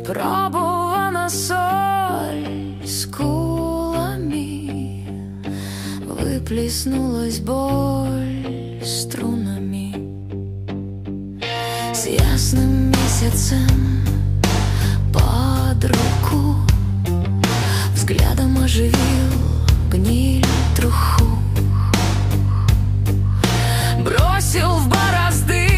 Пробувана соль скулами, выплеснулась боль струнами. С ясным месяцем под руку взглядом оживил гниль труху. Бросил в борозды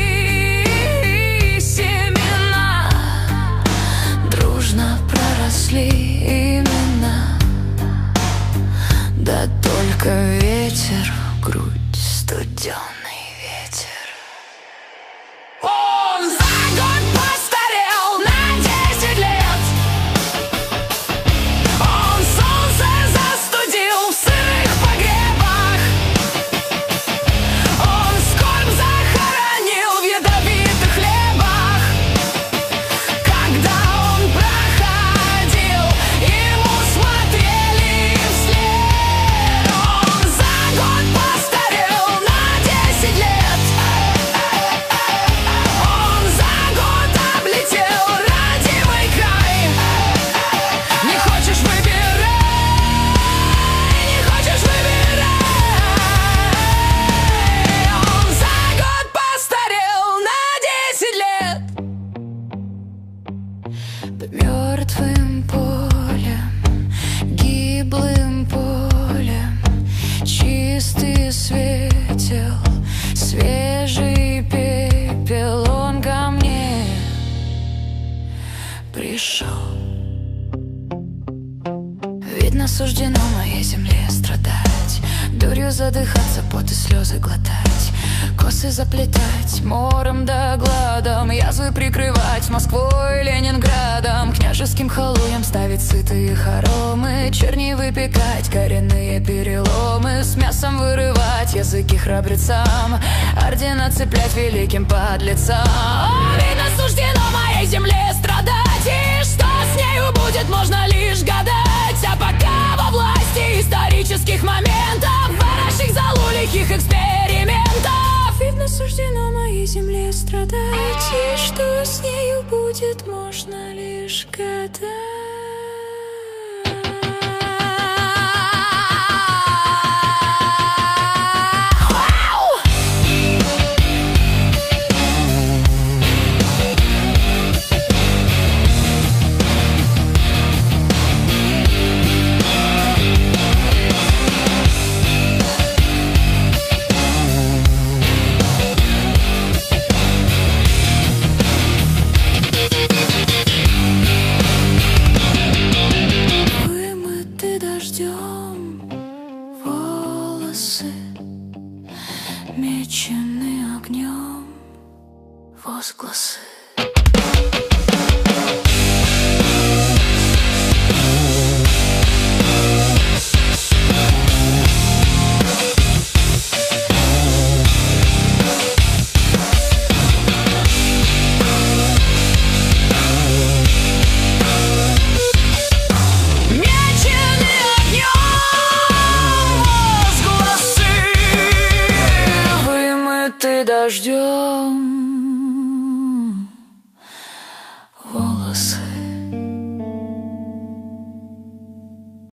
семена, дружно проросли имена. Да только ветер в грудь, студеный ветер. Он за год постарел на 10 лет. Он солнце застудил в сырых погребах. Он скорбь захоронил в ядовитых хлебах. Когда он проходил, ему смотрели вслед. Он за год постарел на 10 лет. Он за год облетел родимый край. Не хочешь — выбирай, не хочешь — выбирай. Он за год постарел на 10 лет. Мертвым полем, гиблым полем, чистый светил, свежий пепел. Он ко мне пришел. Видно, суждено моей земле страдать, дурью задыхаться, пот и слезы глотать, косы заплетать мором да гладом, язвы прикрывать Москвой, Ленинградом, княжеским халуем ставить сытые хоромы, черни выпекать, коренные переломы, с мясом вырывать языки храбрецам, ордена цеплять великим подлецам. Видно, суждено моей земле страдать, и что с нею будет, можно лишь гадать. А пока во власти исторических моментов, ворожих залулихих экспериментов, видно, суждено моей земле страдать, и что с нею будет, можно лишь гадать. Волосы мечены огнем, возгласы. Дождем